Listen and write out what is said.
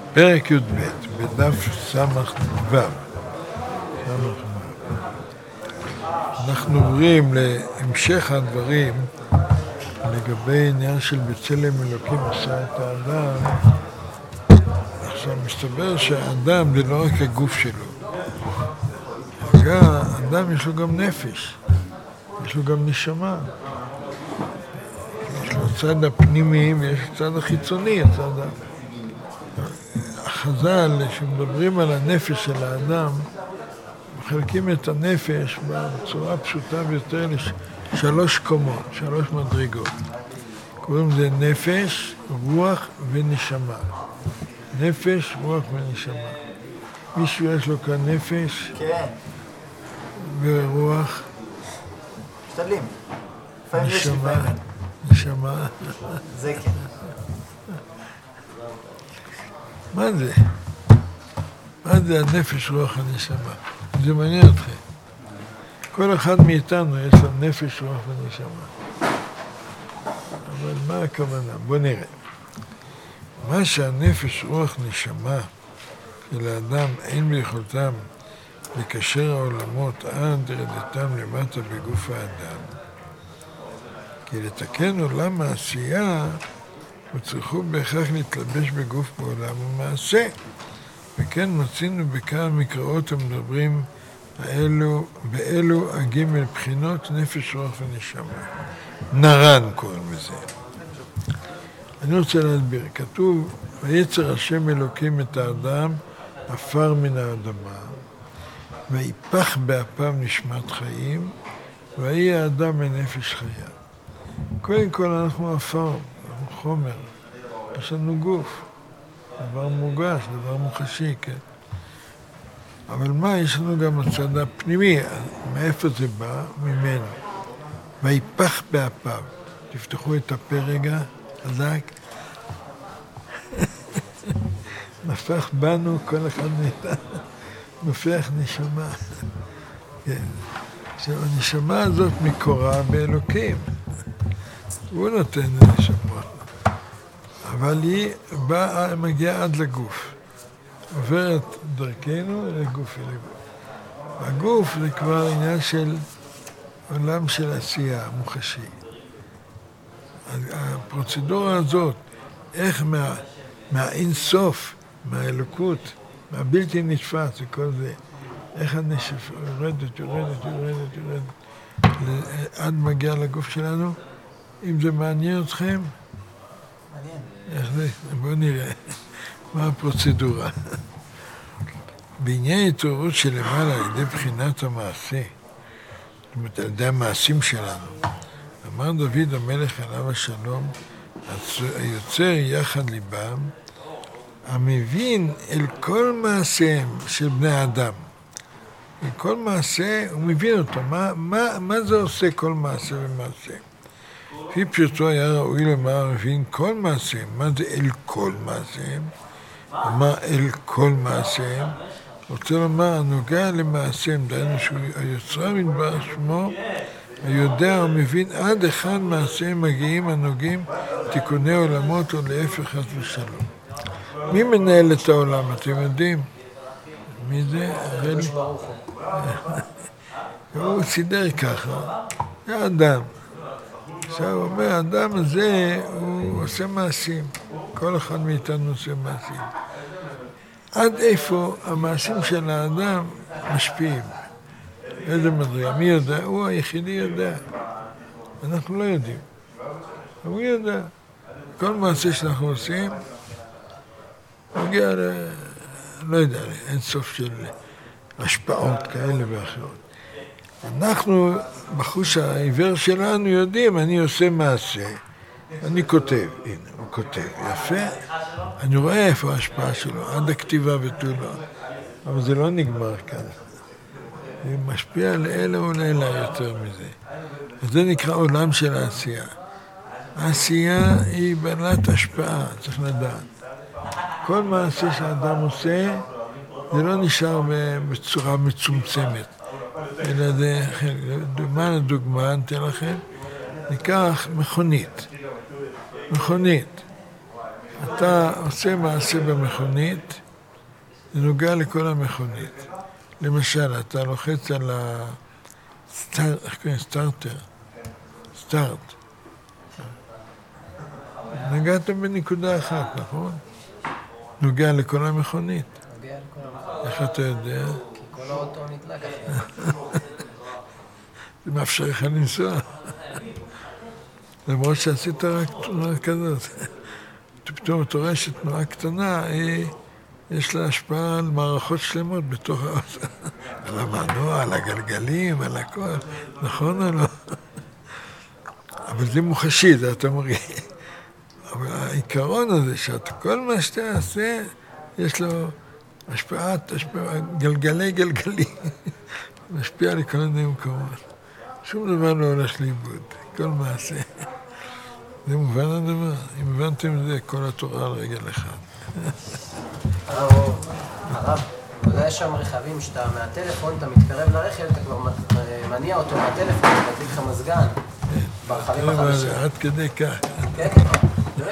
פרק י"ב, בדף סמ"ו. אנחנו עוברים להמשך הדברים לגבי עניין של בצלם אלוקים עשה את האדם. עכשיו מסתבר שהאדם זה לא רק הגוף שלו. האדם יש לו גם נפש, יש לו גם נשמה. יש לו צד הפנימי ויש צד החיצוני, החז"ל שמדברים על הנפש של האדם, מחלקים את הנפש בצורה פשוטה ביותר לשלוש קומות, שלוש מדרגות. קוראים לזה נפש, רוח ונשמה. נפש, רוח ונשמה. מישהו יש לו כאן נפש? כן. ורוח? משתדלים. לפעמים יש לפעמים. נשמה. זה כן. מה זה? מה זה הנפש, רוח הנשמה? זה מעניין אתכם. כל אחד מאיתנו יש לו נפש, רוח ונשמה. אבל מה הכוונה? בוא נראה. מה שהנפש, רוח, נשמה של האדם אין ביכולתם לקשר העולמות עד ירידתם למטה בגוף האדם. כי לתקן עולם העשייה וצריכו בהכרח להתלבש בגוף בעולם ומעשה. וכן מצינו בכמה מקראות המדברים באלו הגימל בחינות נפש, רוח ונשמה. נרן קוראים לזה. אני רוצה להסביר. כתוב, ויצר השם אלוקים את האדם עפר מן האדמה, ויפח באפיו נשמת חיים, ויהי האדם מנפש חיה. קודם כל אנחנו עפר, אנחנו חומר. יש לנו גוף. דבר מורגש, דבר מוחשי, כן. אבל מה, יש לנו גם הצד הפנימי. מאיפה זה בא? ממנו. ויפח באפיו. תפתחו את הפה רגע, חזק. נפח בנו, כל אחד מאיתנו. נופח נשמה. כן. עכשיו, הנשמה הזאת מקורה באלוקים. הוא נותן נשמות. אבל היא מגיעה עד לגוף. עוברת דרכנו לגוף. הגוף זה כבר עניין של עולם של עשייה, מוחשי. הפרוצדורה הזאת, איך מהאינסוף, מהאלוקות, מהבלתי נתפס וכל זה, איך הנשף יורדת, עד מגיע לגוף שלנו. אם זה מעניין אתכם, איך זה? בואו נראה מה הפרוצדורה. בעניין התעוררות שלמעלה על ידי בחינת המעשה, זאת אומרת על ידי המעשים שלנו, אמר דוד המלך עליו השלום, היוצר יחד ליבם, המבין אל כל מעשיהם של בני האדם. כל מעשה הוא מבין אותו. מה זה עושה כל מעשה ומעשה? לפי פשוטו היה ראוי לומר, מבין כל מעשיהם. מה זה אל כל מעשיהם? מה אל כל מעשיהם? רוצה לומר, הנוגע למעשיהם, דהיינו שהיוצרה מדבר שמו, היודע ומבין עד אחד מעשיהם מגיעים הנוגעים תיקוני עולמות או להפך חס ושלום. מי מנהל את העולם? אתם יודעים? מי זה? הוא סידר ככה. זה אדם. עכשיו הוא אומר, האדם הזה הוא עושה מעשים. כל אחד מאיתנו עושה מעשים. עד איפה המעשים של האדם משפיעים? איזה מדרגה? מי יודע? הוא היחידי יודע. אנחנו לא יודעים. הוא יודע. כל מעשה שאנחנו עושים, מגיע לא יודע, אין סוף של השפעות כאלה ואחרות. אנחנו, בחוש העיוור שלנו, יודעים, אני עושה מעשה, אני כותב, הנה, הוא כותב, יפה, אני רואה איפה ההשפעה שלו, עד הכתיבה ותו לא, אבל זה לא נגמר כאן. זה משפיע לאלה ולאלה יותר מזה. וזה נקרא עולם של העשייה. העשייה היא בעלת השפעה, צריך לדעת. כל מעשה שהאדם עושה, זה לא נשאר בצורה מצומצמת. אלא זה, דוגמה, נתן לכם, ניקח מכונית. אתה עושה מעשה במכונית, זה נוגע לכל המכונית. למשל, אתה לוחץ על סטארטר, סטארט. נגעת בנקודה אחת, נכון? נוגע לכל המכונית. נוגע לכל המכונית. איך אתה יודע? כי כל האוטו נדלק אחרי. זה מאפשר לך לנסוע. למרות שעשית רק תנועה כזאת. פתאום אתה רואה שתנועה קטנה, יש לה השפעה על מערכות שלמות בתוך האוטו. על המנוע, על הגלגלים, על הכל. נכון או לא? אבל זה מוחשי, זה אתה מרגיש. אבל העיקרון הזה, שכל מה שאתה עושה, יש לו השפעה, גלגלי. משפיע על כל מיני מקומות. שום דבר לא הולך לאיבוד, כל מעשה. זה מובן הדבר. אם הבנתם את זה, כל התורה על רגל אחד. הרב, אתה יודע, יש שם רכבים שאתה מהטלפון, אתה מתקרב לרכב, אתה כבר מניע אותו מהטלפון, אתה מדליק לך מזגן. ברכבים החדשים. עד כדי כך. כן, כן.